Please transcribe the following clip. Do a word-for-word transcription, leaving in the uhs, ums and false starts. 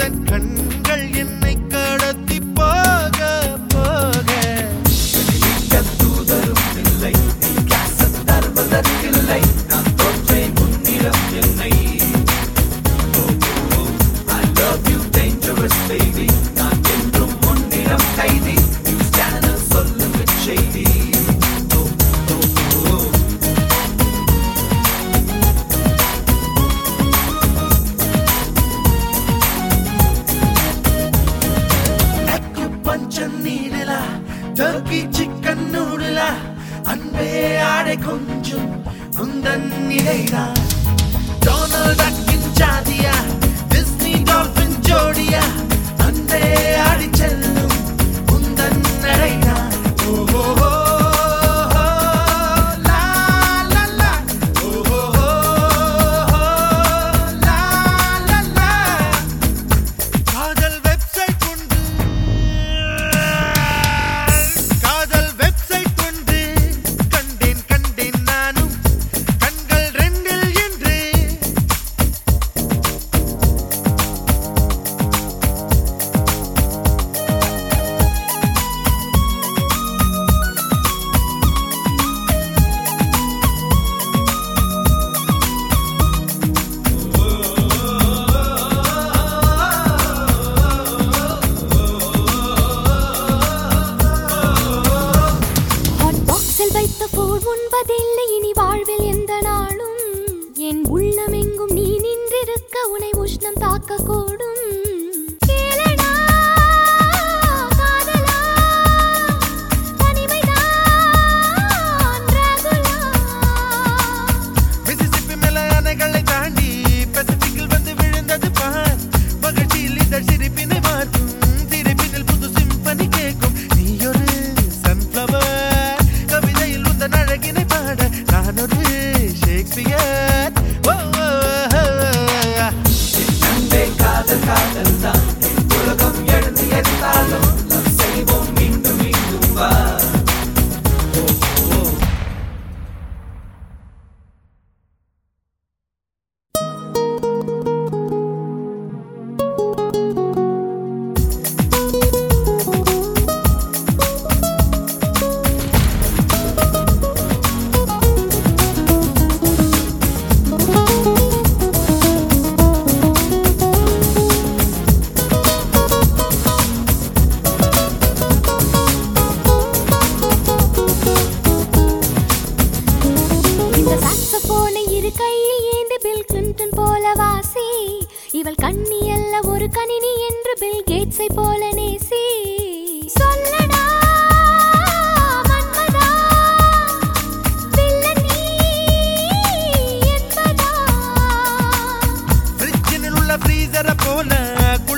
உந்தன் கண்கள் என்னை கடத்தி போக போக தூதரும் இல்லை நீ காச தருவதற்கில்லை நான் தோற்றேன் முன்னிடம் என்னை I love you dangerous baby நான் என்றும் முன்னிடம் கைதி நியூஸ் சேனல் சொல்லும் செய்தி Turkey chicken noodle anbe aade konjum undan nidaina Donald Duck in jadiya Disney dolphin jodiya anbe aadi chellum undan nadaina oh oh oh la la la oh oh oh la la la kaadal website kondu வைத்த போர் உண்பதில்லை இனி வாழ்வில் எந்த நாளும் என் உள்ளமெங்கும் நீ நின்றிருக்க உனை உஷ்ணம் தாக்க கூடும் கையில் ஏந்தி பில் கிளின்டன் போல வாசி இவள் கண்ணி அல்ல ஒரு கணினி என்று பில் கேட்ஸை போல நேசி சொல்லடா மன்மதா வில்லன் நீ என்பதா ஃப்ரிட்ஜில் உள்ள ஃப்ரீசரை போல